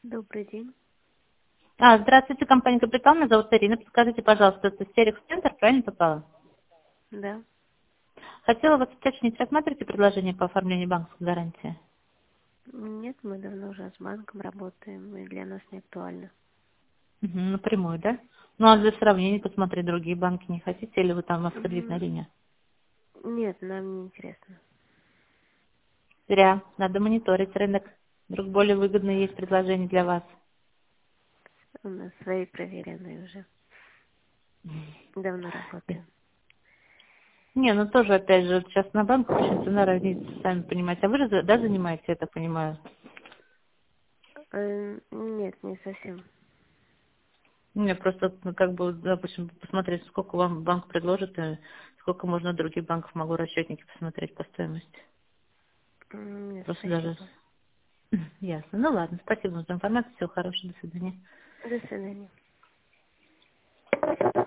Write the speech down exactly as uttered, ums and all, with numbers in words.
Добрый день. А, здравствуйте, компания «Капитал», меня зовут Ирина. Подскажите, пожалуйста, это Стерикс-центр, правильно попала? Да. Хотела вас уточнить, рассматриваете предложение по оформлению банковской гарантии? Нет, мы давно уже с банком работаем, и для нас не актуально. Угу, напрямую, да? Ну, а для сравнения посмотреть другие банки не хотите, или вы там, у вас кредитная М, линия? Нет, нам не интересно. Зря, надо мониторить рынок. Вдруг более выгодные есть предложения для вас. У нас свои проверенные уже. Давно работаем. Не, ну тоже, опять же, вот сейчас на банках очень цена разнится, сами понимаете. А вы же, за- да, занимаетесь, я так понимаю? Э, Нет, не совсем. Мне просто, ну, как бы, допустим, посмотреть, сколько вам банк предложит, и сколько можно других банков, могу расчетники посмотреть по стоимости. М, Нет, Просто даже... спасибо. Ясно. Ну ладно, спасибо за информацию, всего хорошего, до свидания. До свидания.